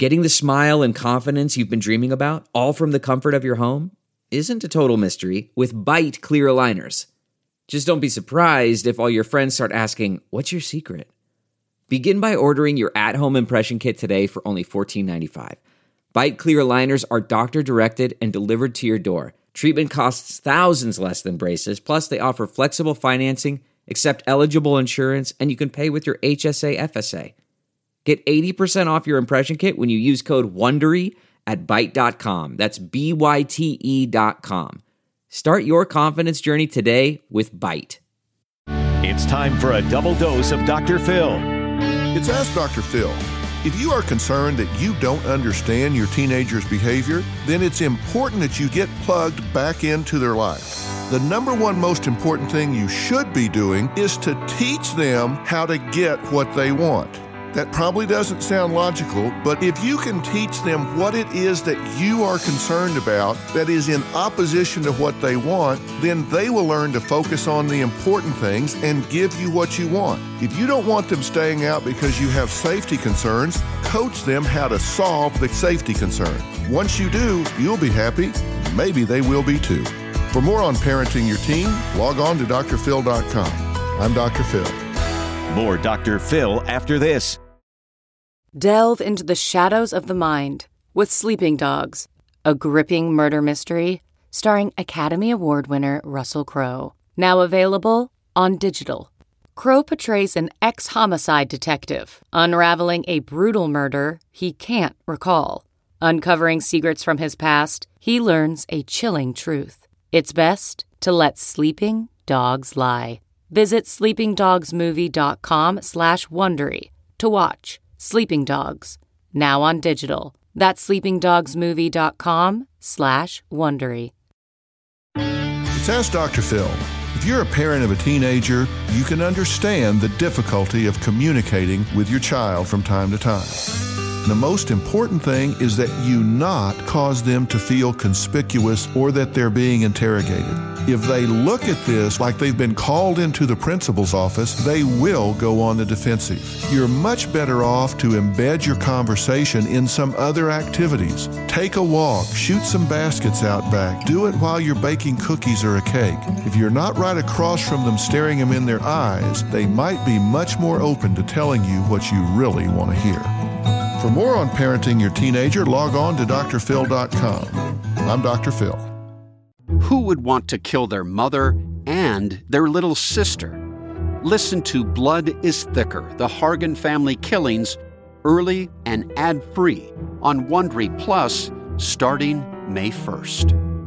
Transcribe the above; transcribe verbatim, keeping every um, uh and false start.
Getting the smile and confidence you've been dreaming about, all from the comfort of your home, isn't a total mystery with Byte clear aligners. Just don't be surprised if all your friends start asking, "What's your secret?" Begin by ordering your at-home impression kit today for only fourteen ninety-five. Byte clear aligners are doctor-directed and delivered to your door. Treatment costs thousands less than braces, plus they offer flexible financing, accept eligible insurance, and you can pay with your H S A F S A. Get eighty percent off your impression kit when you use code WONDERY at byte dot com. That's B Y T E dot com. Start your confidence journey today with Byte. It's time for a double dose of Doctor Phil. It's Ask Doctor Phil. If you are concerned that you don't understand your teenager's behavior, then it's important that you get plugged back into their life. The number one most important thing you should be doing is to teach them how to get what they want. That probably doesn't sound logical, but if you can teach them what it is that you are concerned about that is in opposition to what they want, then they will learn to focus on the important things and give you what you want. If you don't want them staying out because you have safety concerns, coach them how to solve the safety concern. Once you do, you'll be happy. Maybe they will be too. For more on parenting your teen, log on to D R phil dot com. I'm Doctor Phil. More Doctor Phil after this. Delve into the shadows of the mind with Sleeping Dogs, a gripping murder mystery starring Academy Award winner Russell Crowe. Now available on digital. Crowe portrays an ex-homicide detective unraveling a brutal murder he can't recall. Uncovering secrets from his past, he learns a chilling truth. It's best to let sleeping dogs lie. Visit sleeping dogs movie dot com slash Wondery to watch Sleeping Dogs, now on digital. That's sleeping dogs movie dot com slash Wondery. It's Ask Doctor Phil. If you're a parent of a teenager, you can understand the difficulty of communicating with your child from time to time. The most important thing is that you not cause them to feel conspicuous or that they're being interrogated. If they look at this like they've been called into the principal's office, they will go on the defensive. You're much better off to embed your conversation in some other activities. Take a walk, shoot some baskets out back, do it while you're baking cookies or a cake. If you're not right across from them staring them in their eyes, they might be much more open to telling you what you really want to hear. For more on parenting your teenager, log on to D R phil dot com. I'm Doctor Phil. Who would want to kill their mother and their little sister? Listen to Blood is Thicker, the Hargan family killings, early and ad-free on Wondery Plus starting May first.